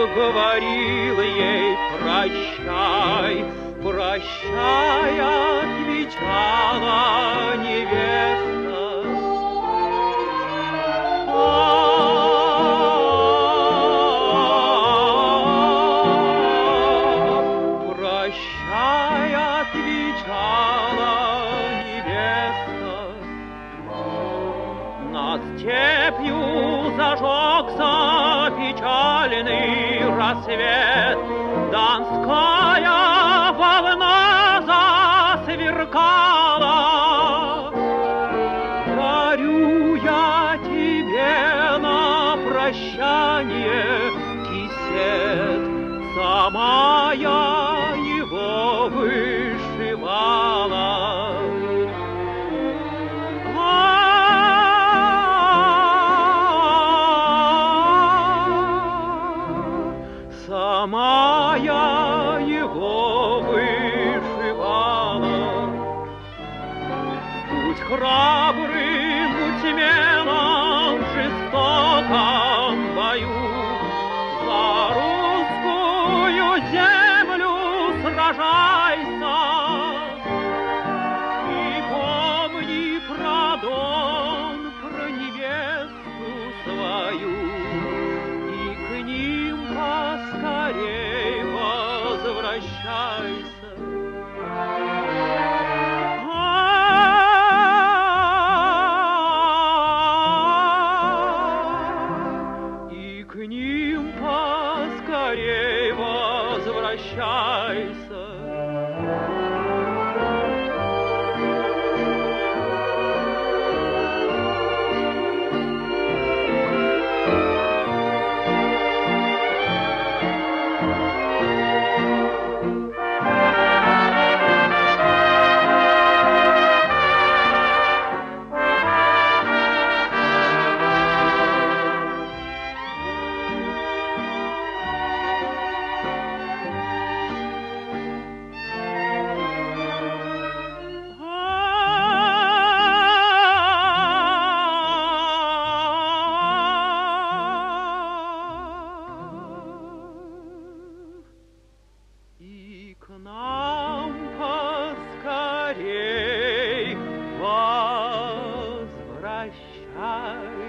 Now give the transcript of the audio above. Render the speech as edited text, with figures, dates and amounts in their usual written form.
говорил ей прощай, прощай, отвечала невеста. Прощай, отвечала невеста. Над степью зажегся печальный рассвет, донская волна засверкала. Дарю я тебе на прощание кисет, сама я его вышивала. Сама я его вышивала. Будь храбрым, будь смелым в жестоком бою, за русскую землю сражайся. И помни про Дон, про невесту свою, и к ним поскорей возвращайся. И к ним поскорей возвращайся. И к нам поскорей возвращайся.